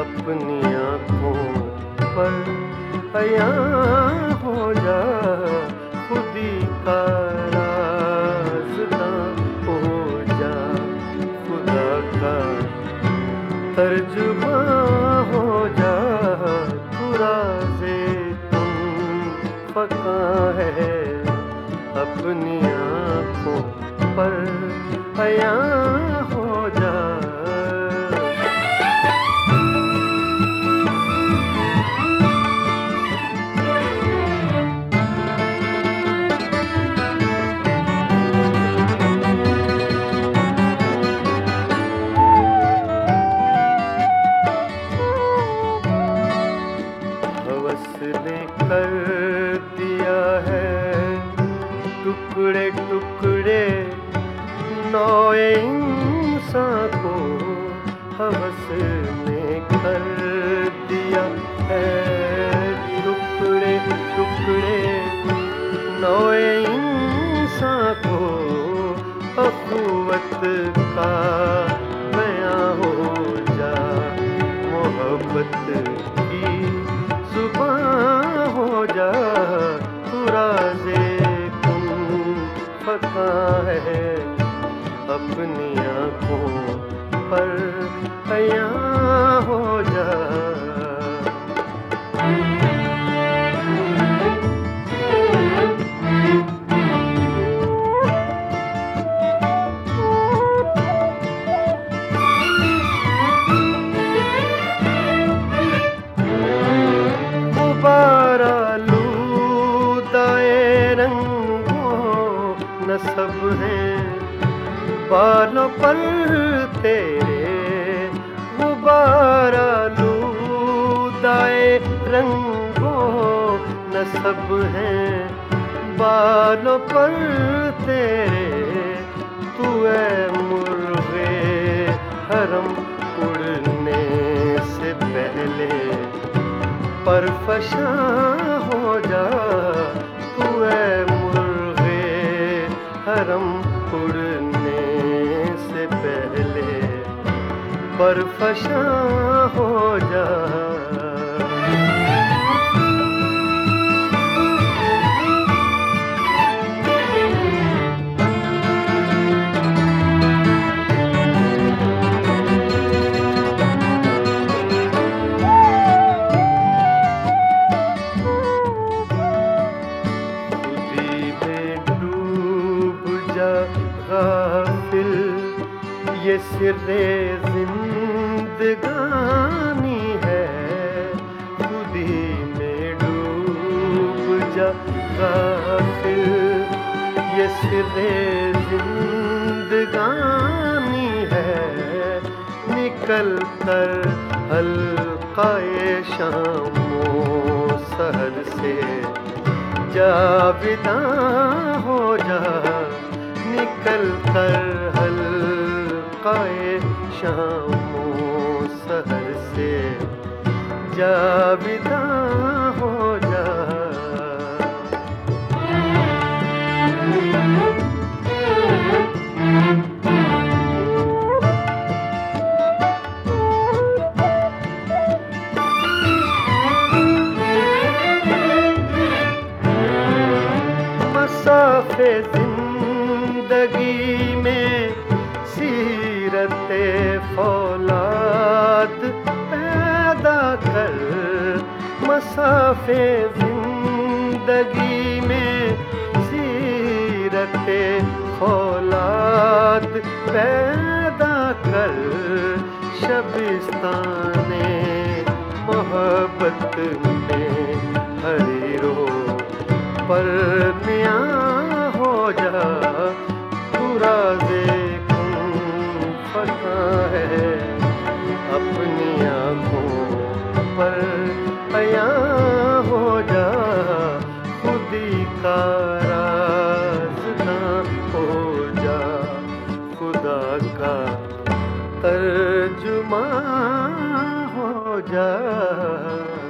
अपनी आँखों पर अया हो जा, खुदी का राज़दां हो जा, खुदा का तर्जुमा हो जा। तू राज़े तुम फ़क़ा है, अपनी आँखों पर अया हो जा। हवस ने कर दिया है टुकड़े टुकड़े नौए इंसान को, हवस ने कर दिया है टुकड़े टुकड़े नौए इंसान को। अख़ुवत का बयां हो जा, मोहब्बत की ज़ुबां हो जा। तू राज़े कुन फ़क़ा है, अपनी आँखों पर अया हो जा। गुब्बारा लूदाए रंगों नस्ब है बालों पर तेरे। गुब्बारा लूदाए रंगों नस्ब है बालों पर तेरे। तू है मुर्गे हरम उड़ने से पहले परफशा हो जा। तू है मुर्गे हरम उड़ने से पहले परफशा हो जा। गाफिल ये सिर्रे जिंदगानी है, खुदी में डूब जा गाफिल ये सिर्रे जिंदगानी है। निकल कर हल्क़ाए शामो सहर से जाविदा हो जा। निकल कर हल्क़ाए शामो सहर से जाविदा हो जा। मसाफ़े ज़िंदगी में सीरते फ़ौलाद पैदा कर। मसाफ़े ज़िंदगी में सीरते फ़ौलाद पैदा कर। शबिस्ताने मोहब्बत में हरी रो पर मियाँ हो जा। तू राज़े कुन फ़क़ा है, अपनी आँखों पर अया हो जा। खुदी का राज़दां हो जा, खुदा का तर्जुमा हो जा।